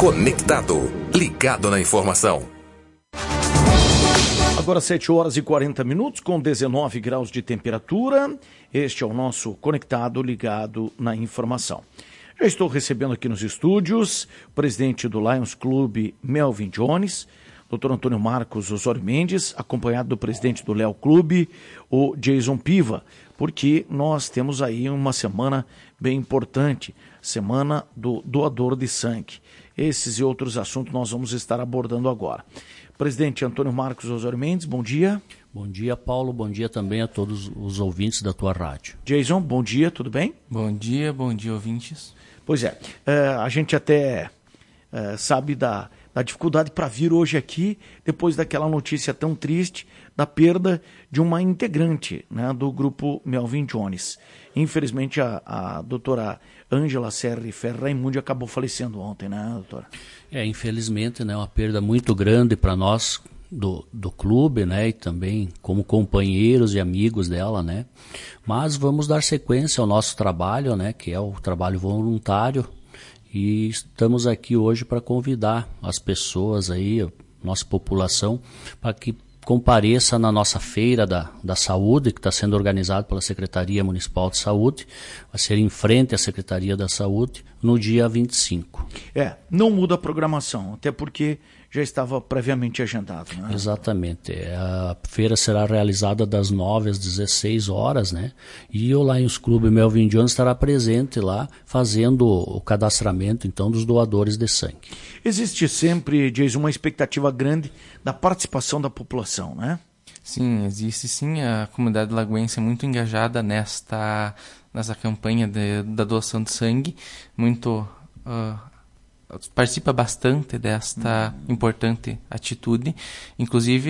Conectado, ligado na informação. Agora 7h40, com 19 graus de temperatura. Este é o nosso Conectado, ligado na informação. Já estou recebendo aqui nos estúdios o presidente do Lions Clube, Melvin Jones, Dr. Antônio Marcos Osório Mendes, acompanhado do presidente do Léo Clube, o Jason Piva, porque nós temos aí uma semana bem importante, semana do doador de sangue. Esses e outros assuntos nós vamos estar abordando agora. Presidente Antônio Marcos Osório Mendes, bom dia. Bom dia, Paulo. Bom dia também a todos os ouvintes da tua rádio. Jason, bom dia, tudo bem? Bom dia, ouvintes. Pois é, a gente até sabe da dificuldade para vir hoje aqui, depois daquela notícia tão triste da perda de uma integrante, né, do grupo Melvin Jones. Infelizmente, a doutora Ângela Serri Ferraimundi acabou falecendo ontem, né, doutora? Infelizmente, né, uma perda muito grande para nós do clube, né, e também como companheiros e amigos dela, né. Mas vamos dar sequência ao nosso trabalho, né, que é o trabalho voluntário, e estamos aqui hoje para convidar as pessoas aí, a nossa população, para que compareça na nossa feira da saúde, que está sendo organizada pela Secretaria Municipal de Saúde, vai ser em frente à Secretaria da Saúde, no dia 25. Não muda a programação, até porque já estava previamente agendado, né? Exatamente. A feira será realizada das 9 às 16 horas, né? E o Lions Clube Melvin Jones estará presente lá, fazendo o cadastramento, então, dos doadores de sangue. Existe sempre, Jason, uma expectativa grande da participação da população, né? Sim, existe sim. A comunidade lagoense é muito engajada nessa campanha da doação de sangue, muito... participa bastante desta importante atitude. Inclusive,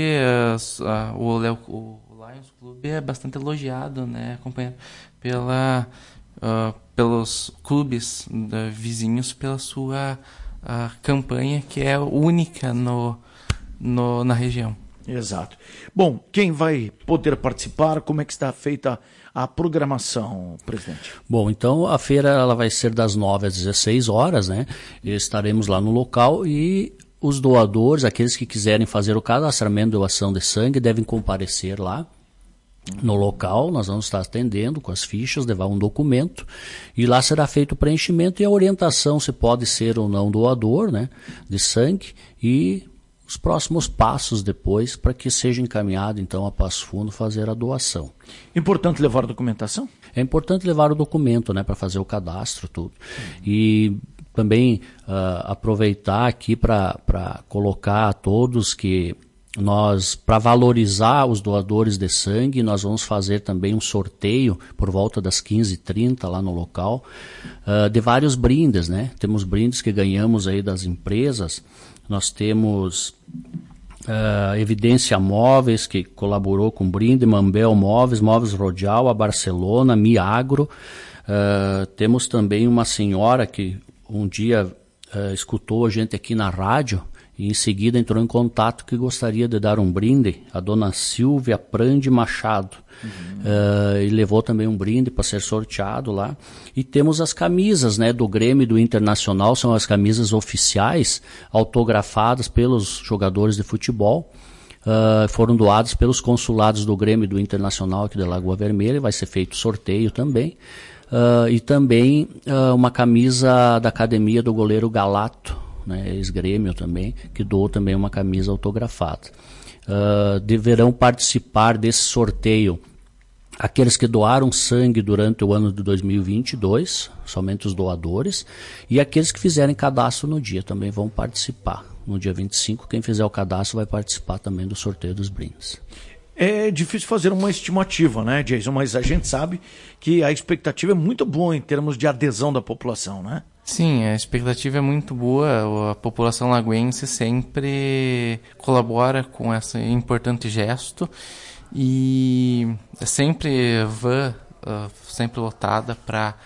o Lions Clube é bastante elogiado, né, acompanhado pelos clubes vizinhos pela sua campanha, que é única na região. Exato. Bom, quem vai poder participar? Como é que está feita a programação, presidente? Bom, então a feira ela vai ser das 9 às 16 horas, né? Estaremos lá no local e os doadores, aqueles que quiserem fazer o cadastramento de doação de sangue, devem comparecer lá no local. Nós vamos estar atendendo com as fichas, levar um documento e lá será feito o preenchimento e a orientação se pode ser ou não doador, né, de sangue, e os próximos passos depois para que seja encaminhado então a Passo Fundo fazer a doação. Importante levar a documentação? É importante levar o documento, né, para fazer o cadastro, tudo. E também aproveitar aqui para colocar a todos que nós, para valorizar os doadores de sangue, nós vamos fazer também um sorteio por volta das 15h30 lá no local, de vários brindes, né? Temos brindes que ganhamos aí das empresas. Nós temos Evidência Móveis, que colaborou com brinde, Mambel Móveis, Móveis Rodial, a Barcelona, Miagro. Temos também uma senhora que um dia escutou a gente aqui na rádio e em seguida entrou em contato que gostaria de dar um brinde, a dona Silvia Prande Machado. E levou também um brinde para ser sorteado lá. E temos as camisas, né, do Grêmio e do Internacional, são as camisas oficiais, autografadas pelos jogadores de futebol. Foram doadas pelos consulados do Grêmio e do Internacional aqui da Lagoa Vermelha, vai ser feito sorteio também. E também uma camisa da academia do goleiro Galato, né, ex-Grêmio também, que doou também uma camisa autografada. Deverão participar desse sorteio aqueles que doaram sangue durante o ano de 2022, somente os doadores, e aqueles que fizerem cadastro no dia também vão participar. No dia 25, quem fizer o cadastro vai participar também do sorteio dos brindes. É difícil fazer uma estimativa, né, Jason? Mas a gente sabe que a expectativa é muito boa em termos de adesão da população, né? Sim, a expectativa é muito boa. A população lagoense sempre colabora com esse importante gesto e é sempre sempre lotada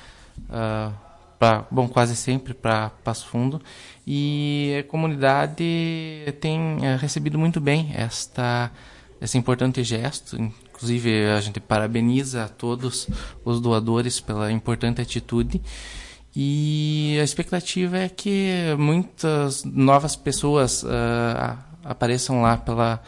quase sempre para Passo Fundo, e a comunidade tem recebido muito bem esse importante gesto. Inclusive a gente parabeniza a todos os doadores pela importante atitude. E a expectativa é que muitas novas pessoas apareçam lá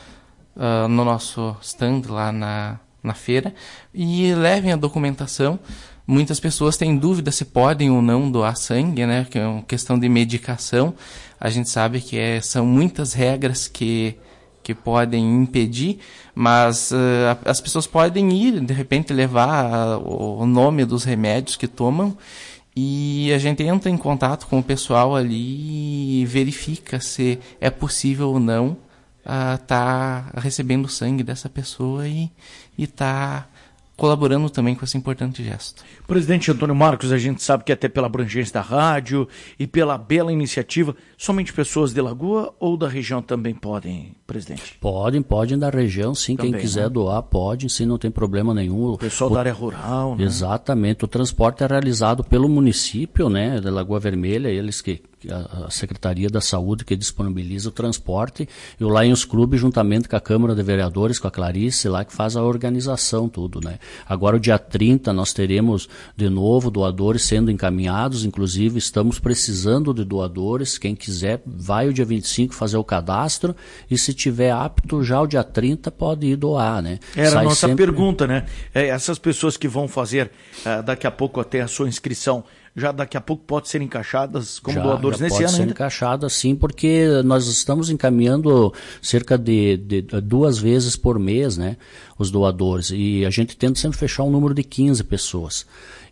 no nosso stand, lá na feira, e levem a documentação. Muitas pessoas têm dúvida se podem ou não doar sangue, né? Que é uma questão de medicação. A gente sabe que são muitas regras que podem impedir, mas as pessoas podem ir, de repente, levar o nome dos remédios que tomam, e a gente entra em contato com o pessoal ali e verifica se é possível ou não tá recebendo sangue dessa pessoa e tá colaborando também com esse importante gesto. Presidente Antônio Marcos, a gente sabe que até pela abrangência da rádio e pela bela iniciativa, somente pessoas de Lagoa ou da região também podem, presidente? Podem da região, sim. Também, quem quiser, né, doar, pode, sim, não tem problema nenhum. O pessoal da área rural, né? Exatamente. O transporte é realizado pelo município, né, da Lagoa Vermelha, eles que a Secretaria da Saúde que disponibiliza o transporte, e o Lions Clube juntamente com a Câmara de Vereadores, com a Clarice lá, que faz a organização tudo, né. Agora o dia 30 nós teremos de novo doadores sendo encaminhados, inclusive estamos precisando de doadores, quem quiser vai o dia 25 fazer o cadastro, e se tiver apto já o dia 30 pode ir doar, né. Era a nossa pergunta, né, essas pessoas que vão fazer daqui a pouco até a sua inscrição, já daqui a pouco pode ser encaixadas como doadores nesse ano ainda? Pode ser encaixadas, sim, porque nós estamos encaminhando cerca de 2 vezes por mês, né, os doadores, e a gente tenta sempre fechar um número de 15 pessoas.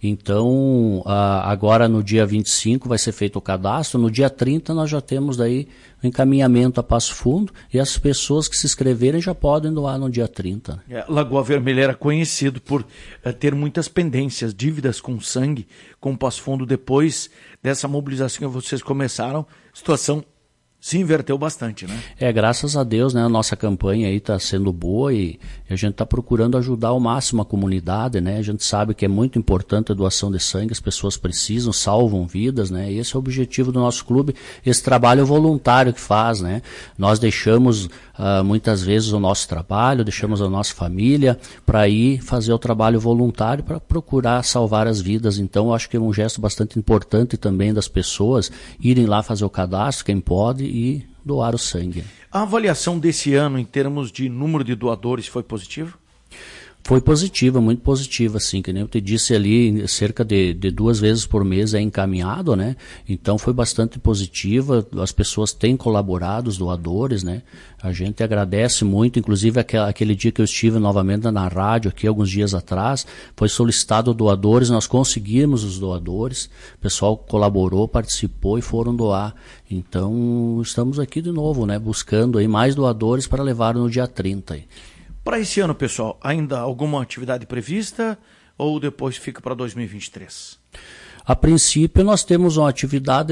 Então, agora no dia 25 vai ser feito o cadastro, no dia 30 nós já temos daí o encaminhamento a Passo Fundo, e as pessoas que se inscreverem já podem doar no dia 30. Lagoa Vermelha era conhecido por ter muitas pendências, dívidas com sangue, com Passo Fundo. Depois dessa mobilização que vocês começaram, a situação se inverteu bastante, né? Graças a Deus, né, a nossa campanha aí está sendo boa, e a gente está procurando ajudar ao máximo a comunidade, né? A gente sabe que é muito importante a doação de sangue, as pessoas precisam, salvam vidas, né? E esse é o objetivo do nosso clube, esse trabalho voluntário que faz, né? Nós deixamos muitas vezes o nosso trabalho, deixamos a nossa família para ir fazer o trabalho voluntário para procurar salvar as vidas. Então eu acho que é um gesto bastante importante também das pessoas irem lá fazer o cadastro, quem pode, e doar o sangue. A avaliação desse ano em termos de número de doadores foi positiva? Foi positiva, muito positiva, sim, que nem eu te disse ali, cerca de 2 vezes por mês é encaminhado, né? Então foi bastante positiva, as pessoas têm colaborado, os doadores, né? A gente agradece muito, inclusive aquele dia que eu estive novamente na rádio, aqui alguns dias atrás, foi solicitado doadores, nós conseguimos os doadores, o pessoal colaborou, participou e foram doar. Então estamos aqui de novo, né? Buscando aí mais doadores para levar no dia 30 aí. Para esse ano, pessoal, ainda alguma atividade prevista ou depois fica para 2023? A princípio, nós temos uma atividade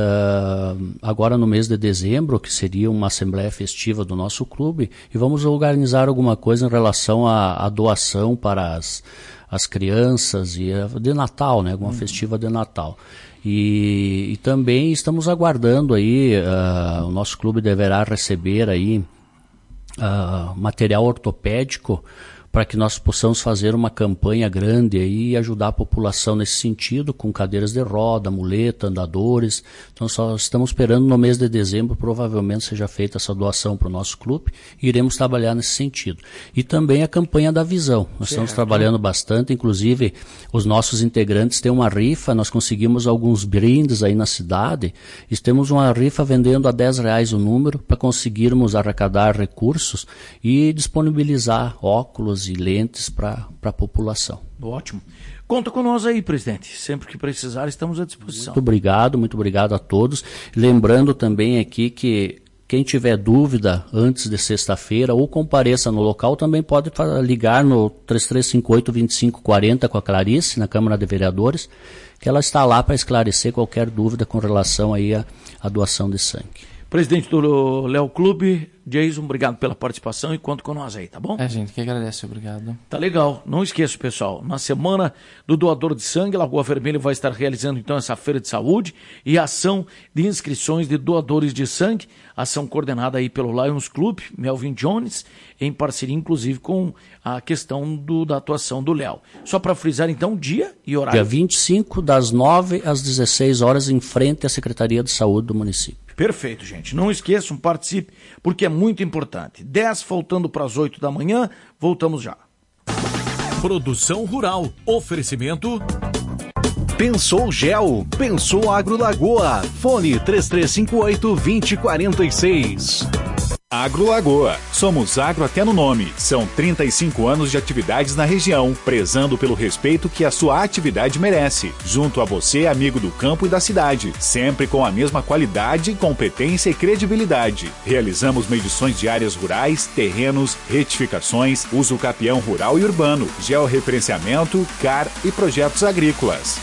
agora no mês de dezembro, que seria uma assembleia festiva do nosso clube, e vamos organizar alguma coisa em relação à doação para as crianças e de Natal, né? Alguma festiva de Natal. E também estamos aguardando aí, o nosso clube deverá receber aí material ortopédico para que nós possamos fazer uma campanha grande aí e ajudar a população nesse sentido, com cadeiras de roda, muleta, andadores. Então só estamos esperando no mês de dezembro, provavelmente seja feita essa doação para o nosso clube, e iremos trabalhar nesse sentido. E também a campanha da visão, nós estamos trabalhando bastante, inclusive os nossos integrantes têm uma rifa, nós conseguimos alguns brindes aí na cidade, e temos uma rifa vendendo a R$10 o número, para conseguirmos arrecadar recursos e disponibilizar óculos e lentes para a população. Ótimo. Conta com nós aí, presidente. Sempre que precisar, estamos à disposição. Muito obrigado a todos. Lembrando também aqui que quem tiver dúvida antes de sexta-feira ou compareça no local, também pode ligar no 3358-2540 com a Clarice, na Câmara de Vereadores, que ela está lá para esclarecer qualquer dúvida com relação aí à doação de sangue. Presidente do Léo Clube, Jason, obrigado pela participação e conta com nós aí, tá bom? A gente que agradece, obrigado. Tá legal. Não esqueça, pessoal, na semana do doador de sangue, Lagoa Vermelha vai estar realizando então essa feira de saúde e ação de inscrições de doadores de sangue, ação coordenada aí pelo Lions Club, Melvin Jones, em parceria inclusive com a questão da atuação do Léo. Só para frisar então, dia e horário. Dia 25, das 9 às 16 horas, em frente à Secretaria de Saúde do município. Perfeito, gente. Não esqueçam, participe, porque é muito importante. 10 faltando para as 8 da manhã, voltamos já. Produção Rural. Oferecimento... Pensou Gel, pensou Agro Lagoa, fone 3358-2046. Agro Lagoa. Somos agro até no nome. São 35 anos de atividades na região, prezando pelo respeito que a sua atividade merece. Junto a você, amigo do campo e da cidade. Sempre com a mesma qualidade, competência e credibilidade. Realizamos medições de áreas rurais, terrenos, retificações, uso capião rural e urbano, georreferenciamento, CAR e projetos agrícolas.